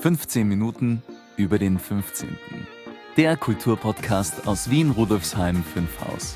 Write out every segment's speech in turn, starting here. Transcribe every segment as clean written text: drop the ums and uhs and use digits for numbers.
15 Minuten über den 15. Der Kulturpodcast aus Wien-Rudolfsheim 5 Haus.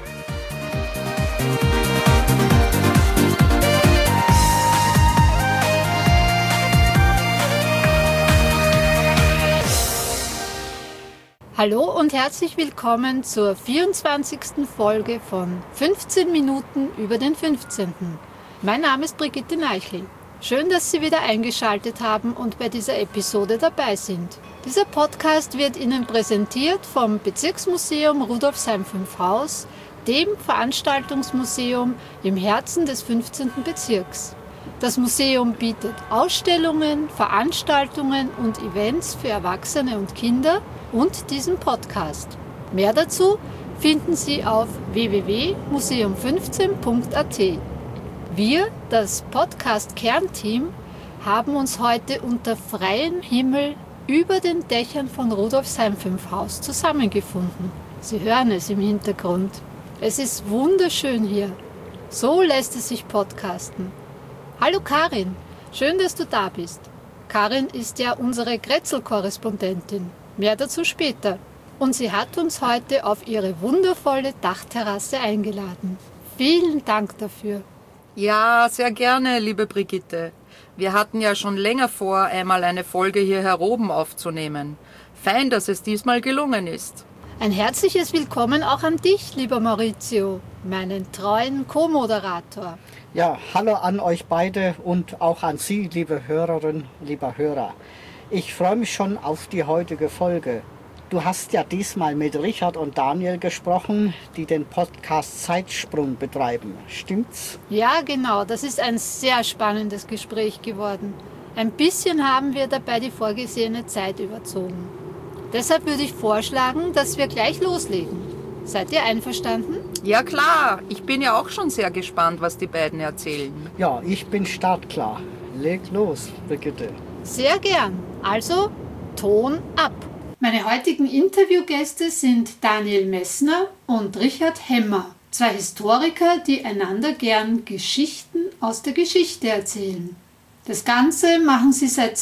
Hallo und herzlich willkommen zur 24. Folge von 15 Minuten über den 15. Mein Name ist Brigitte Neichel. Schön, dass Sie wieder eingeschaltet haben und bei dieser Episode dabei sind. Dieser Podcast wird Ihnen präsentiert vom Bezirksmuseum Rudolfsheim 5 Haus, dem Veranstaltungsmuseum im Herzen des 15. Bezirks. Das Museum bietet Ausstellungen, Veranstaltungen und Events für Erwachsene und Kinder und diesen Podcast. Mehr dazu finden Sie auf www.museum15.at. Wir, das Podcast-Kernteam, haben uns heute unter freiem Himmel über den Dächern von Rudolfsheim 5 Haus zusammengefunden. Sie hören es im Hintergrund. Es ist wunderschön hier. So lässt es sich podcasten. Hallo Karin, schön, dass du da bist. Karin ist ja unsere Grätzl-Korrespondentin. Mehr dazu später. Und sie hat uns heute auf ihre wundervolle Dachterrasse eingeladen. Vielen Dank dafür. Ja, sehr gerne, liebe Brigitte. Wir hatten ja schon länger vor, einmal eine Folge hier heroben aufzunehmen. Fein, dass es diesmal gelungen ist. Ein herzliches Willkommen auch an dich, lieber Maurizio, meinen treuen Co-Moderator. Ja, hallo an euch beide und auch an Sie, liebe Hörerinnen, lieber Hörer. Ich freue mich schon auf die heutige Folge. Du hast ja diesmal mit Richard und Daniel gesprochen, die den Podcast Zeitsprung betreiben. Stimmt's? Ja, genau. Das ist ein sehr spannendes Gespräch geworden. Ein bisschen haben wir dabei die vorgesehene Zeit überzogen. Deshalb würde ich vorschlagen, dass wir gleich loslegen. Seid ihr einverstanden? Ja klar, ich bin ja auch schon sehr gespannt, was die beiden erzählen. Ja, ich bin startklar. Leg los, Brigitte. Sehr gern. Also, Ton ab. Meine heutigen Interviewgäste sind Daniel Messner und Richard Hemmer, zwei Historiker, die einander gern Geschichten aus der Geschichte erzählen. Das Ganze machen sie seit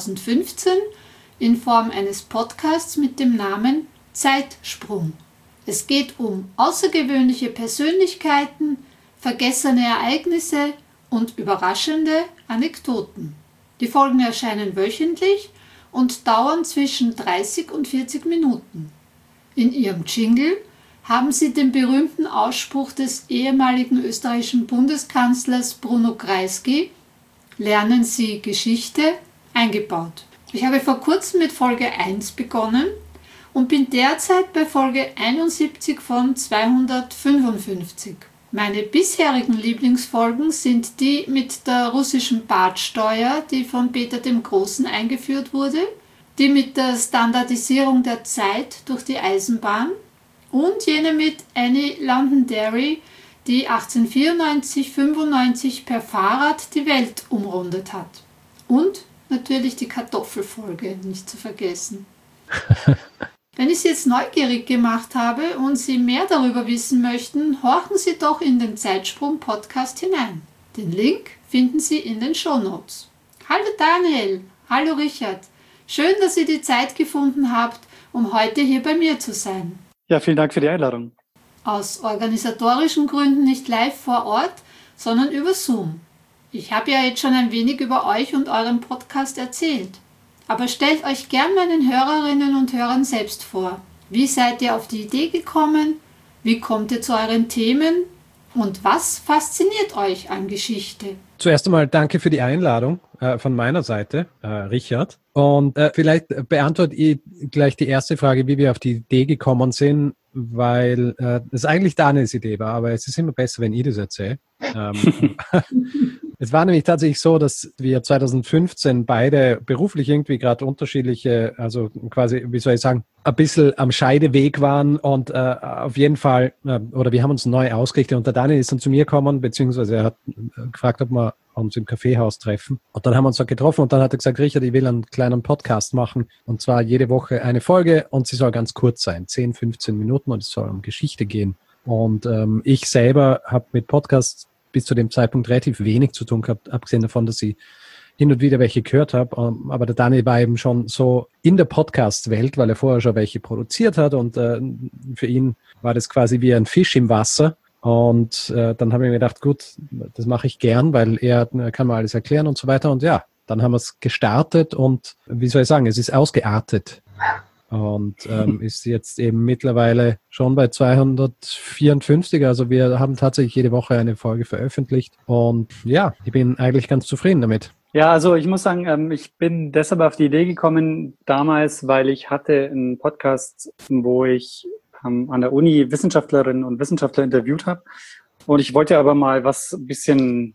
2015 in Form eines Podcasts mit dem Namen Zeitsprung. Es geht um außergewöhnliche Persönlichkeiten, vergessene Ereignisse und überraschende Anekdoten. Die Folgen erscheinen wöchentlich und dauern zwischen 30 und 40 Minuten. In ihrem Jingle haben sie den berühmten Ausspruch des ehemaligen österreichischen Bundeskanzlers Bruno Kreisky, lernen Sie Geschichte, eingebaut. Ich habe vor kurzem mit Folge 1 begonnen und bin derzeit bei Folge 71 von 255. Meine bisherigen Lieblingsfolgen sind die mit der russischen Badsteuer, die von Peter dem Großen eingeführt wurde, die mit der Standardisierung der Zeit durch die Eisenbahn und jene mit Annie Londonderry, die 1894-95 per Fahrrad die Welt umrundet hat. Und natürlich die Kartoffelfolge, nicht zu vergessen. Wenn ich Sie jetzt neugierig gemacht habe und Sie mehr darüber wissen möchten, horchen Sie doch in den Zeitsprung-Podcast hinein. Den Link finden Sie in den Shownotes. Hallo Daniel, hallo Richard. Schön, dass ihr die Zeit gefunden habt, um heute hier bei mir zu sein. Ja, vielen Dank für die Einladung. Aus organisatorischen Gründen nicht live vor Ort, sondern über Zoom. Ich habe ja jetzt schon ein wenig über euch und euren Podcast erzählt. Aber stellt euch gern meinen Hörerinnen und Hörern selbst vor. Wie seid ihr auf die Idee gekommen? Wie kommt ihr zu euren Themen? Und was fasziniert euch an Geschichte? Zuerst einmal danke für die Einladung von meiner Seite, Richard. Und vielleicht beantworte ich gleich die erste Frage, wie wir auf die Idee gekommen sind, weil es eigentlich Daniels Idee war, aber es ist immer besser, wenn ich das erzähle. Es war nämlich tatsächlich so, dass wir 2015 beide beruflich irgendwie gerade unterschiedliche, also quasi, wie soll ich sagen, ein bisschen am Scheideweg waren und auf jeden Fall, oder wir haben uns neu ausgerichtet und der Daniel ist dann zu mir gekommen, beziehungsweise er hat gefragt, ob wir uns im Kaffeehaus treffen. Und dann haben wir uns da getroffen und dann hat er gesagt, Richard, ich will einen kleinen Podcast machen und zwar jede Woche eine Folge und sie soll ganz kurz sein, 10, 15 Minuten und es soll um Geschichte gehen. Und ich selber habe mit Podcasts bis zu dem Zeitpunkt relativ wenig zu tun gehabt, abgesehen davon, dass ich hin und wieder welche gehört habe. Aber der Daniel war eben schon so in der Podcast-Welt, weil er vorher schon welche produziert hat und für ihn war das quasi wie ein Fisch im Wasser. Und dann habe ich mir gedacht, gut, das mache ich gern, weil er kann mir alles erklären und so weiter. Und ja, dann haben wir es gestartet und wie soll ich sagen, es ist ausgeartet. Und ist jetzt eben mittlerweile schon bei 254. Also wir haben tatsächlich jede Woche eine Folge veröffentlicht. Und ja, ich bin eigentlich ganz zufrieden damit. Ja, also ich muss sagen, ich bin deshalb auf die Idee gekommen damals, weil ich hatte einen Podcast, wo ich an der Uni Wissenschaftlerinnen und Wissenschaftler interviewt habe. Und ich wollte aber mal was ein bisschen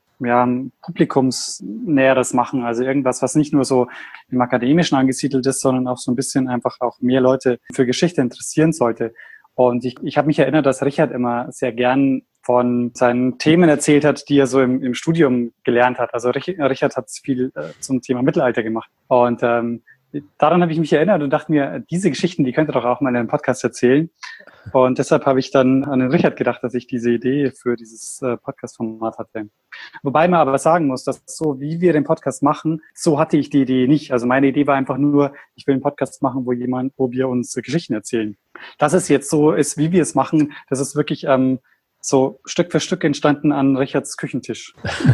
publikumsnäheres machen. Also irgendwas, was nicht nur so im Akademischen angesiedelt ist, sondern auch so ein bisschen einfach auch mehr Leute für Geschichte interessieren sollte. Und ich habe mich erinnert, dass Richard immer sehr gern von seinen Themen erzählt hat, die er so im Studium gelernt hat. Also Richard hat viel zum Thema Mittelalter gemacht. Und daran habe ich mich erinnert und dachte mir, diese Geschichten, die könnte doch auch mal in einem Podcast erzählen. Und deshalb habe ich dann an den Richard gedacht, dass ich diese Idee für dieses Podcast-Format hatte. Wobei man aber sagen muss, dass so wie wir den Podcast machen, so hatte ich die Idee nicht. Also meine Idee war einfach nur, ich will einen Podcast machen, wo wir uns Geschichten erzählen. Dass es jetzt so ist, wie wir es machen, das ist wirklich so Stück für Stück entstanden an Richards Küchentisch.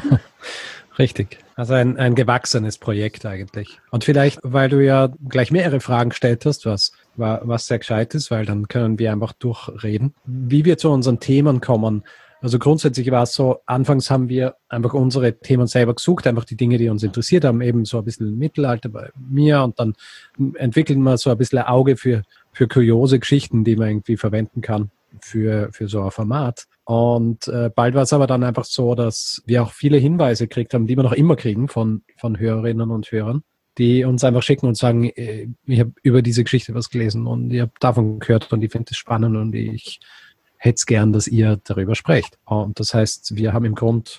Richtig. Also ein gewachsenes Projekt eigentlich. Und vielleicht, weil du ja gleich mehrere Fragen gestellt hast, was sehr gescheit ist, weil dann können wir einfach durchreden, wie wir zu unseren Themen kommen. Also grundsätzlich war es so, anfangs haben wir einfach unsere Themen selber gesucht, einfach die Dinge, die uns interessiert haben, eben so ein bisschen Mittelalter bei mir und dann entwickeln wir so ein bisschen ein Auge für kuriose Geschichten, die man irgendwie verwenden kann für so ein Format. Und bald war es aber dann einfach so, dass wir auch viele Hinweise gekriegt haben, die wir noch immer kriegen von Hörerinnen und Hörern, die uns einfach schicken und sagen, ich habe über diese Geschichte was gelesen und ich habe davon gehört und ich finde es spannend und ich hätte es gern, dass ihr darüber sprecht. Und das heißt, wir haben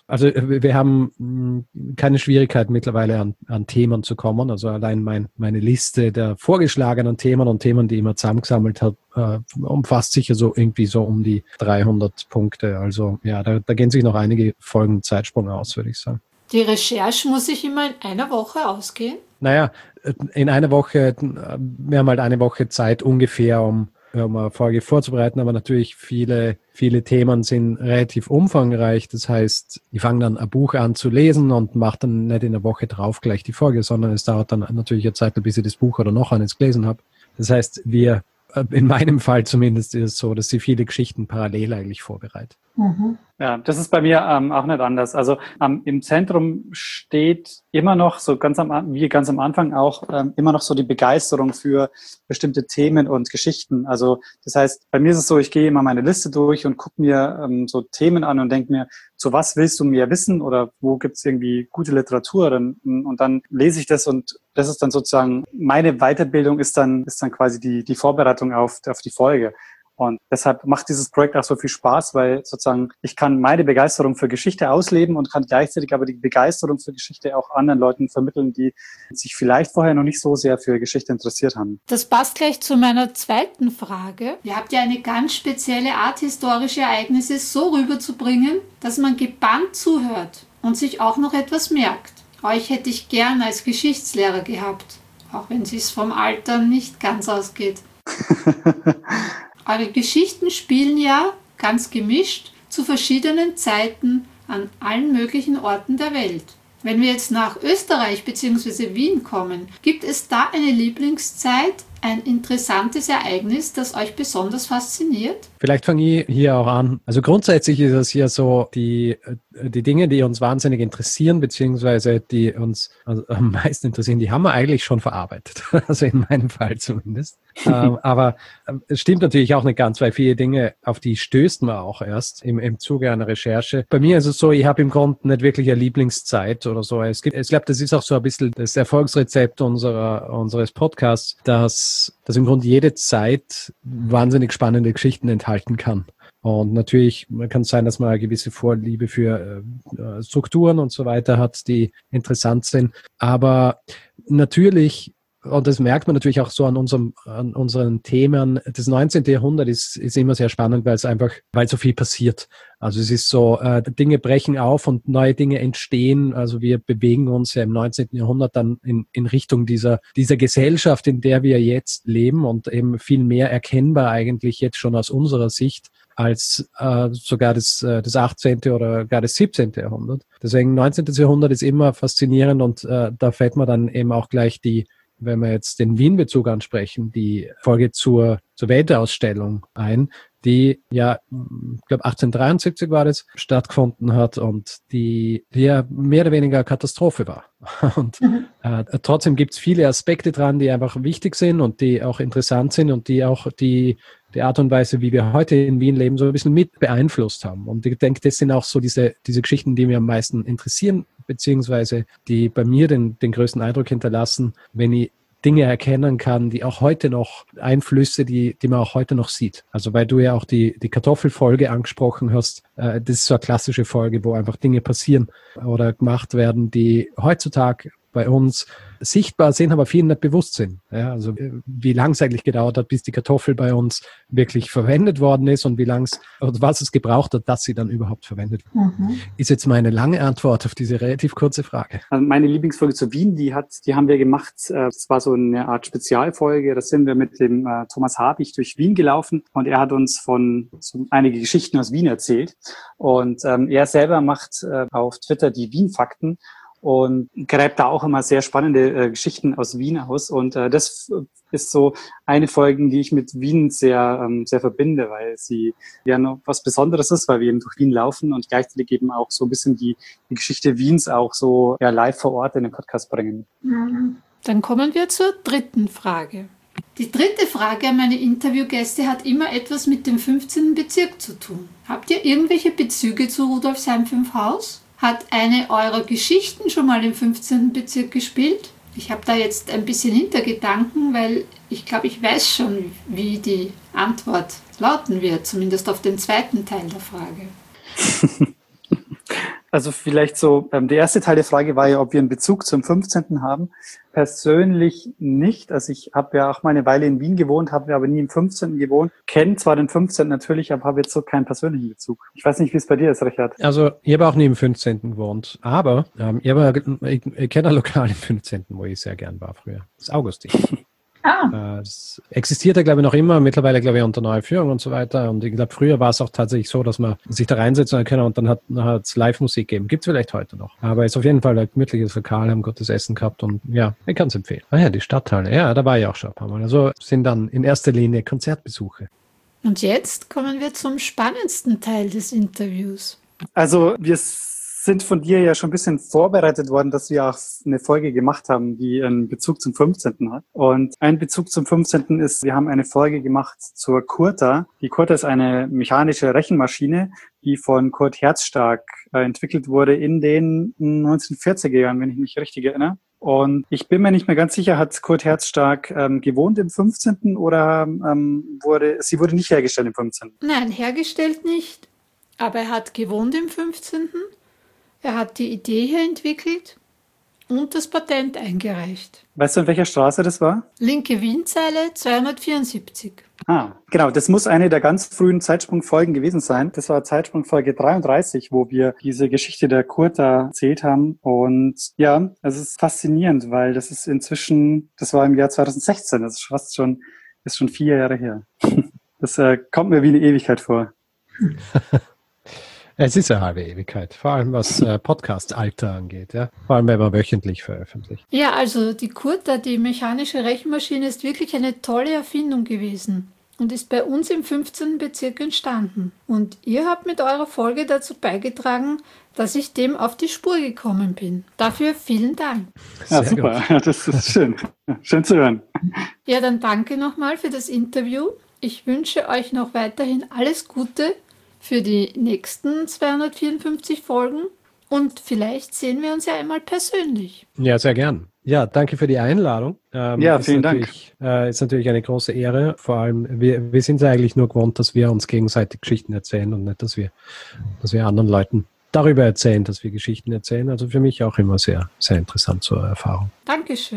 wir haben keine Schwierigkeit mittlerweile an Themen zu kommen. Also allein meine Liste der vorgeschlagenen Themen und Themen, die ich immer zusammengesammelt habe, umfasst sicher so irgendwie so um die 300 Punkte. Also ja, da gehen sich noch einige Folgen Zeitsprung aus, würde ich sagen. Die Recherche muss sich immer in einer Woche ausgehen? Naja, in einer Woche, wir haben halt eine Woche Zeit ungefähr, um eine Folge vorzubereiten, aber natürlich viele Themen sind relativ umfangreich. Das heißt, ich fange dann ein Buch an zu lesen und mache dann nicht in der Woche drauf gleich die Folge, sondern es dauert dann natürlich eine Zeit, bis ich das Buch oder noch eines gelesen habe. Das heißt, in meinem Fall zumindest ist es so, dass sie viele Geschichten parallel eigentlich vorbereitet. Mhm. Ja, das ist bei mir auch nicht anders. Also im Zentrum steht immer noch so ganz am Anfang auch immer noch so die Begeisterung für bestimmte Themen und Geschichten. Also das heißt, bei mir ist es so, ich gehe immer meine Liste durch und gucke mir so Themen an und denke mir, zu was willst du mehr wissen oder wo gibt es irgendwie gute Literatur? Und dann lese ich das und das ist dann sozusagen, meine Weiterbildung ist dann quasi die Vorbereitung auf die Folge. Und deshalb macht dieses Projekt auch so viel Spaß, weil sozusagen ich kann meine Begeisterung für Geschichte ausleben und kann gleichzeitig aber die Begeisterung für Geschichte auch anderen Leuten vermitteln, die sich vielleicht vorher noch nicht so sehr für Geschichte interessiert haben. Das passt gleich zu meiner zweiten Frage. Ihr habt ja eine ganz spezielle Art, historische Ereignisse so rüberzubringen, dass man gebannt zuhört und sich auch noch etwas merkt. Euch hätte ich gern als Geschichtslehrer gehabt, auch wenn es vom Alter nicht ganz ausgeht. Eure Geschichten spielen ja, ganz gemischt, zu verschiedenen Zeiten an allen möglichen Orten der Welt. Wenn wir jetzt nach Österreich bzw. Wien kommen, gibt es da eine Lieblingszeit, ein interessantes Ereignis, das euch besonders fasziniert? Vielleicht fange ich hier auch an. Also grundsätzlich ist es hier so, die Dinge, die uns wahnsinnig interessieren, beziehungsweise die uns am meisten interessieren, die haben wir eigentlich schon verarbeitet. Also in meinem Fall zumindest. Aber es stimmt natürlich auch nicht ganz, weil viele Dinge, auf die stößt man auch erst im Zuge einer Recherche. Bei mir ist es so, ich habe im Grunde nicht wirklich eine Lieblingszeit oder so. Ich glaube, das ist auch so ein bisschen das Erfolgsrezept unseres Podcasts, dass im Grunde jede Zeit wahnsinnig spannende Geschichten enthalten kann. Und natürlich kann es sein, dass man eine gewisse Vorliebe für Strukturen und so weiter hat, die interessant sind. Aber natürlich und das merkt man natürlich auch so an unseren Themen. Das 19. Jahrhundert ist immer sehr spannend, weil so viel passiert. Also es ist so, Dinge brechen auf und neue Dinge entstehen. Also wir bewegen uns ja im 19. Jahrhundert dann in Richtung dieser Gesellschaft, in der wir jetzt leben und eben viel mehr erkennbar eigentlich jetzt schon aus unserer Sicht als sogar das 18. oder gar das 17. Jahrhundert. Deswegen 19. Jahrhundert ist immer faszinierend und da fällt mir dann eben auch gleich wenn wir jetzt den Wien-Bezug ansprechen, die Folge zur Weltausstellung ein, die ja, ich glaube 1873 war das, stattgefunden hat und die ja mehr oder weniger Katastrophe war. Und trotzdem gibt es viele Aspekte dran, die einfach wichtig sind und die auch interessant sind und die auch die Art und Weise, wie wir heute in Wien leben, so ein bisschen mit beeinflusst haben. Und ich denke, das sind auch so diese Geschichten, die mich am meisten interessieren, beziehungsweise die bei mir den größten Eindruck hinterlassen, wenn ich Dinge erkennen kann, die auch heute noch Einflüsse, die man auch heute noch sieht. Also weil du ja auch die Kartoffelfolge angesprochen hast, das ist so eine klassische Folge, wo einfach Dinge passieren oder gemacht werden, die heutzutage bei uns sichtbar sind, aber vielen nicht bewusst sind. Ja, also wie lange es eigentlich gedauert hat, bis die Kartoffel bei uns wirklich verwendet worden ist und was es gebraucht hat, dass sie dann überhaupt verwendet wird. Ist jetzt meine lange Antwort auf diese relativ kurze Frage. Also meine Lieblingsfolge zu Wien, die haben wir gemacht. Das war so eine Art Spezialfolge. Da sind wir mit dem Thomas Habich durch Wien gelaufen und er hat uns einige Geschichten aus Wien erzählt. Und er selber macht auf Twitter die Wien-Fakten und gräbt da auch immer sehr spannende Geschichten aus Wien aus. Und das ist so eine Folge, die ich mit Wien sehr, sehr verbinde, weil sie ja noch was Besonderes ist, weil wir eben durch Wien laufen und gleichzeitig eben auch so ein bisschen die Geschichte Wiens auch so live vor Ort in den Podcast bringen. Dann kommen wir zur dritten Frage. Die dritte Frage an meine Interviewgäste hat immer etwas mit dem 15. Bezirk zu tun. Habt ihr irgendwelche Bezüge zu Rudolfsheim 5 Haus? Hat eine eurer Geschichten schon mal im 15. Bezirk gespielt? Ich habe da jetzt ein bisschen Hintergedanken, weil ich glaube, ich weiß schon, wie die Antwort lauten wird, zumindest auf den zweiten Teil der Frage. Also vielleicht so, der erste Teil der Frage war ja, ob wir einen Bezug zum 15. haben. Persönlich nicht. Also ich habe ja auch mal eine Weile in Wien gewohnt, habe aber nie im 15. gewohnt. Kenne zwar den 15. natürlich, aber habe jetzt so keinen persönlichen Bezug. Ich weiß nicht, wie es bei dir ist, Richard. Also ich habe auch nie im 15. gewohnt, aber ich kenne ein Lokal im 15., wo ich sehr gern war früher. Das Augustin. Es existiert ja, glaube ich, noch immer, mittlerweile, glaube ich, unter neuer Führung und so weiter. Und ich glaube, früher war es auch tatsächlich so, dass man sich da reinsetzen kann und dann hat es Live-Musik gegeben. Gibt es vielleicht heute noch. Aber es ist auf jeden Fall ein gemütliches Lokal, haben gutes Essen gehabt und ja, ich kann es empfehlen. Ah ja, die Stadthalle, ja, da war ich auch schon ein paar Mal. Also sind dann in erster Linie Konzertbesuche. Und jetzt kommen wir zum spannendsten Teil des Interviews. Also wir sind von dir ja schon ein bisschen vorbereitet worden, dass wir auch eine Folge gemacht haben, die einen Bezug zum 15. hat. Und ein Bezug zum 15. ist, wir haben eine Folge gemacht zur Kurta. Die Kurta ist eine mechanische Rechenmaschine, die von Kurt Herzstark entwickelt wurde in den 1940er Jahren, wenn ich mich richtig erinnere. Und ich bin mir nicht mehr ganz sicher, hat Kurt Herzstark gewohnt im 15. oder sie wurde nicht hergestellt im 15.? Nein, hergestellt nicht, aber er hat gewohnt im 15. Er hat die Idee hier entwickelt und das Patent eingereicht. Weißt du, in welcher Straße das war? Linke Wienzeile 274. Genau, das muss eine der ganz frühen Zeitsprungfolgen gewesen sein. Das war Zeitsprungfolge 33, wo wir diese Geschichte der Kurta erzählt haben. Und ja, es ist faszinierend, weil das ist inzwischen, das war im Jahr 2016, das ist fast schon 4 Jahre her. Das kommt mir wie eine Ewigkeit vor. Es ist eine halbe Ewigkeit, vor allem was Podcast-Alter angeht, ja. Vor allem, wenn man wöchentlich veröffentlicht. Ja, also die Kurta, die mechanische Rechenmaschine, ist wirklich eine tolle Erfindung gewesen und ist bei uns im 15. Bezirk entstanden. Und ihr habt mit eurer Folge dazu beigetragen, dass ich dem auf die Spur gekommen bin. Dafür vielen Dank. Ja, super. Ja, das ist schön. Schön zu hören. Ja, dann danke nochmal für das Interview. Ich wünsche euch noch weiterhin alles Gute für die nächsten 254 Folgen und vielleicht sehen wir uns ja einmal persönlich. Ja, sehr gern. Ja, danke für die Einladung. Ja, vielen Dank. Ist natürlich eine große Ehre. Vor allem, wir sind ja eigentlich nur gewohnt, dass wir uns gegenseitig Geschichten erzählen und nicht, dass wir anderen Leuten darüber erzählen, dass wir Geschichten erzählen. Also für mich auch immer sehr, sehr interessant zur Erfahrung. Dankeschön.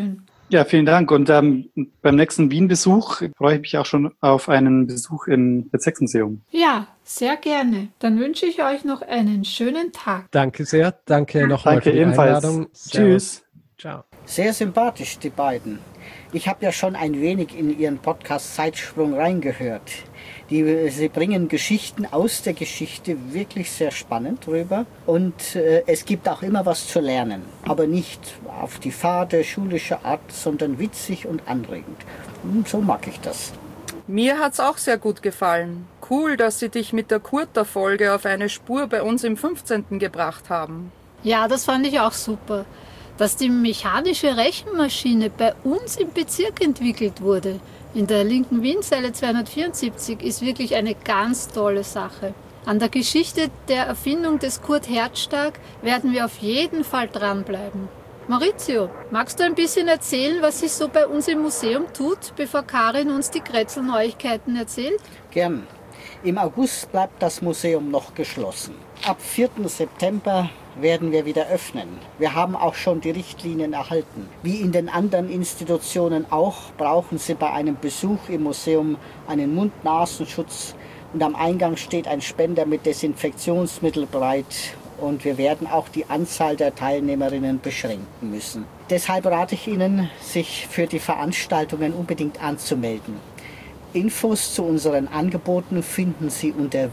Ja, vielen Dank. Und beim nächsten Wien-Besuch freue ich mich auch schon auf einen Besuch im Bezirksmuseum. Ja, sehr gerne. Dann wünsche ich euch noch einen schönen Tag. Danke sehr. Danke nochmal für die ebenfalls. Einladung. Tschüss. Ciao. Sehr sympathisch, die beiden. Ich habe ja schon ein wenig in Ihren Podcast Zeitsprung reingehört. Sie bringen Geschichten aus der Geschichte wirklich sehr spannend rüber. Und es gibt auch immer was zu lernen. Aber nicht auf die fade, schulische Art, sondern witzig und anregend. Und so mag ich das. Mir hat's auch sehr gut gefallen. Cool, dass Sie dich mit der Kurta-Folge auf eine Spur bei uns im 15. gebracht haben. Ja, das fand ich auch super. Dass die mechanische Rechenmaschine bei uns im Bezirk entwickelt wurde, in der linken Wienzeile 274, ist wirklich eine ganz tolle Sache. An der Geschichte der Erfindung des Kurt Herzstark werden wir auf jeden Fall dranbleiben. Maurizio, magst du ein bisschen erzählen, was sich so bei uns im Museum tut, bevor Karin uns die Kretzel-Neuigkeiten erzählt? Gern. Im August bleibt das Museum noch geschlossen. Ab 4. September werden wir wieder öffnen. Wir haben auch schon die Richtlinien erhalten. Wie in den anderen Institutionen auch, brauchen Sie bei einem Besuch im Museum einen Mund-Nasenschutz und am Eingang steht ein Spender mit Desinfektionsmittel bereit. Und wir werden auch die Anzahl der Teilnehmerinnen beschränken müssen. Deshalb rate ich Ihnen, sich für die Veranstaltungen unbedingt anzumelden. Infos zu unseren Angeboten finden Sie unter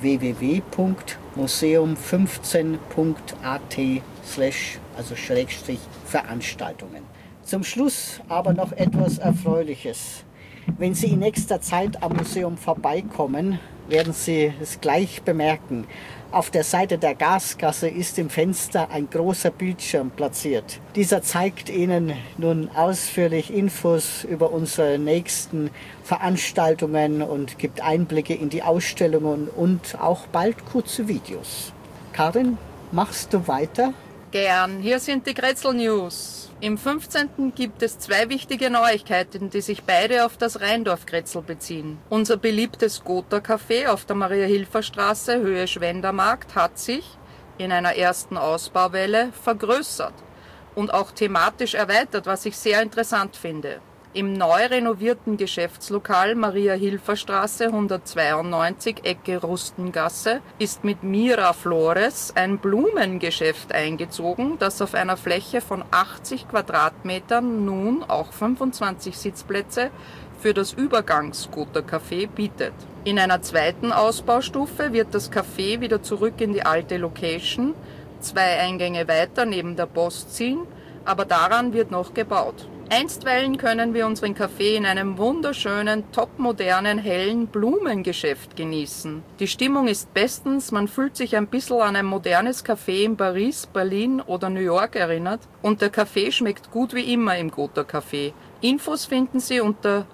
www.museum15.at/Veranstaltungen. Zum Schluss aber noch etwas Erfreuliches. Wenn Sie in nächster Zeit am Museum vorbeikommen, werden Sie es gleich bemerken. Auf der Seite der Gasgasse ist im Fenster ein großer Bildschirm platziert. Dieser zeigt Ihnen nun ausführlich Infos über unsere nächsten Veranstaltungen und gibt Einblicke in die Ausstellungen und auch bald kurze Videos. Karin, machst du weiter? Gern, hier sind die Kretzel-News. Im 15. gibt es 2 wichtige Neuigkeiten, die sich beide auf das Rheindorf-Kretzel beziehen. Unser beliebtes Gotha-Café auf der Maria-Hilfer-Straße, Höhe Schwendermarkt, hat sich in einer ersten Ausbauwelle vergrößert und auch thematisch erweitert, was ich sehr interessant finde. Im neu renovierten Geschäftslokal Maria-Hilfer-Straße 192, Ecke Rustengasse, ist mit Mira Flores ein Blumengeschäft eingezogen, das auf einer Fläche von 80 Quadratmetern nun auch 25 Sitzplätze für das Übergangs-Gotha-Café bietet. In einer zweiten Ausbaustufe wird das Café wieder zurück in die alte Location, 2 Eingänge weiter neben der Post ziehen, aber daran wird noch gebaut. Einstweilen können wir unseren Kaffee in einem wunderschönen, topmodernen, hellen Blumengeschäft genießen. Die Stimmung ist bestens, man fühlt sich ein bisschen an ein modernes Café in Paris, Berlin oder New York erinnert und der Kaffee schmeckt gut wie immer im Gotha-Café. Infos finden Sie unter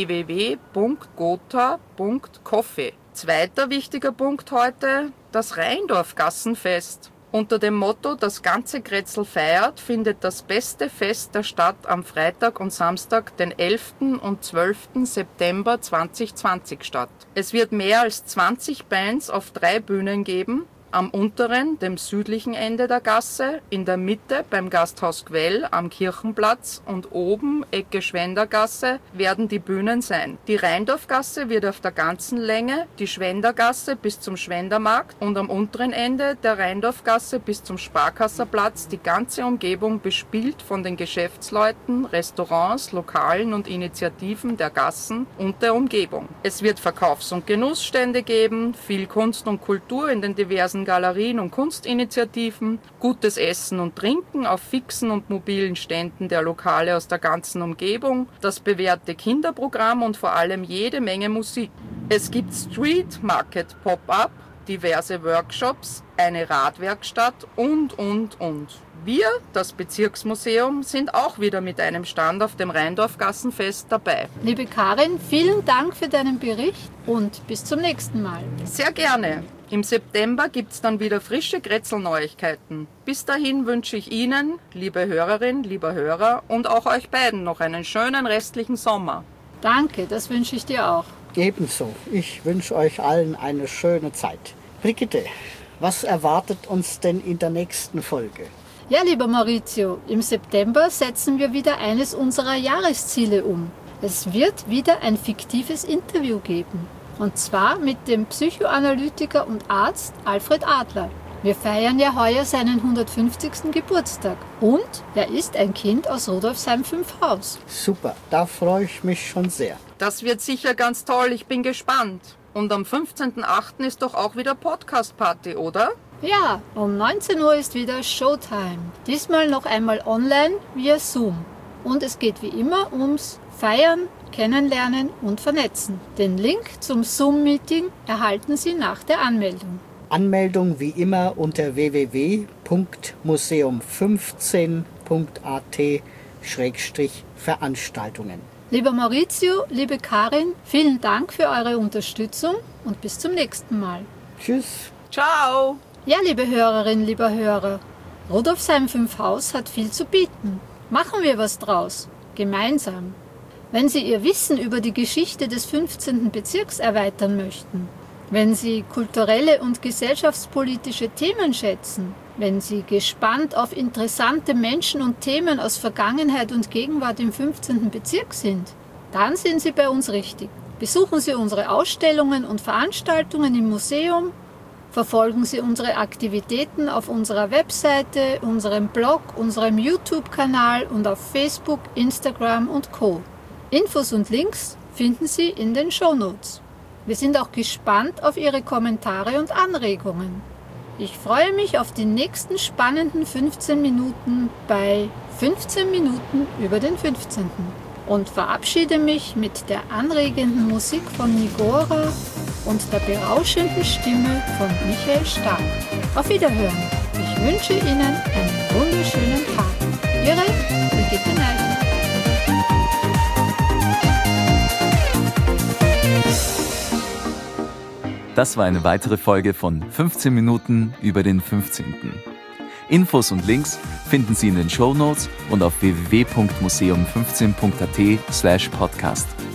www.gotha.coffee. Zweiter wichtiger Punkt heute, das Rheindorf-Gassenfest. Unter dem Motto "Das ganze Kretzel feiert" findet das beste Fest der Stadt am Freitag und Samstag, den 11. und 12. September 2020 statt. Es wird mehr als 20 Bands auf 3 Bühnen geben. Am unteren, dem südlichen Ende der Gasse, in der Mitte beim Gasthaus Gwell am Kirchenplatz und oben, Ecke Schwendergasse, werden die Bühnen sein. Die Rheindorfgasse wird auf der ganzen Länge, die Schwendergasse bis zum Schwendermarkt und am unteren Ende der Rheindorfgasse bis zum Sparkasserplatz die ganze Umgebung bespielt von den Geschäftsleuten, Restaurants, Lokalen und Initiativen der Gassen und der Umgebung. Es wird Verkaufs- und Genussstände geben, viel Kunst und Kultur in den diversen Galerien und Kunstinitiativen, gutes Essen und Trinken auf fixen und mobilen Ständen der Lokale aus der ganzen Umgebung, das bewährte Kinderprogramm und vor allem jede Menge Musik. Es gibt Street Market Pop-up, diverse Workshops, eine Radwerkstatt und. Wir, das Bezirksmuseum, sind auch wieder mit einem Stand auf dem Rheindorf-Gassenfest dabei. Liebe Karin, vielen Dank für deinen Bericht und bis zum nächsten Mal. Sehr gerne. Im September gibt's dann wieder frische Kretzel-Neuigkeiten. Bis dahin wünsche ich Ihnen, liebe Hörerin, lieber Hörer, und auch euch beiden noch einen schönen restlichen Sommer. Danke, das wünsche ich dir auch. Ebenso. Ich wünsche euch allen eine schöne Zeit. Brigitte, was erwartet uns denn in der nächsten Folge? Ja, lieber Maurizio, im September setzen wir wieder eines unserer Jahresziele um. Es wird wieder ein fiktives Interview geben. Und zwar mit dem Psychoanalytiker und Arzt Alfred Adler. Wir feiern ja heuer seinen 150. Geburtstag. Und er ist ein Kind aus Rudolfsheim 5 Haus. Super, da freue ich mich schon sehr. Das wird sicher ganz toll, ich bin gespannt. Und am 15.08. ist doch auch wieder Podcast-Party, oder? Ja, um 19 Uhr ist wieder Showtime. Diesmal noch einmal online via Zoom. Und es geht wie immer ums Feiern, Kennenlernen und Vernetzen. Den Link zum Zoom-Meeting erhalten Sie nach der Anmeldung. Anmeldung wie immer unter www.museum15.at/Veranstaltungen. Lieber Maurizio, liebe Karin, vielen Dank für eure Unterstützung und bis zum nächsten Mal. Tschüss. Ciao! Ja, liebe Hörerinnen, lieber Hörer, Rudolfsheim 5 Haus hat viel zu bieten. Machen wir was draus, gemeinsam. Wenn Sie Ihr Wissen über die Geschichte des 15. Bezirks erweitern möchten, wenn Sie kulturelle und gesellschaftspolitische Themen schätzen, wenn Sie gespannt auf interessante Menschen und Themen aus Vergangenheit und Gegenwart im 15. Bezirk sind, dann sind Sie bei uns richtig. Besuchen Sie unsere Ausstellungen und Veranstaltungen im Museum, verfolgen Sie unsere Aktivitäten auf unserer Webseite, unserem Blog, unserem YouTube-Kanal und auf Facebook, Instagram und Co. Infos und Links finden Sie in den Shownotes. Wir sind auch gespannt auf Ihre Kommentare und Anregungen. Ich freue mich auf die nächsten spannenden 15 Minuten bei 15 Minuten über den 15. und verabschiede mich mit der anregenden Musik von Nigora und der berauschenden Stimme von Michael Stark. Auf Wiederhören. Ich wünsche Ihnen einen wunderschönen Tag. Ihre Brigitte Neichel. Das war eine weitere Folge von 15 Minuten über den 15. Infos und Links finden Sie in den Shownotes und auf www.museum15.at/podcast.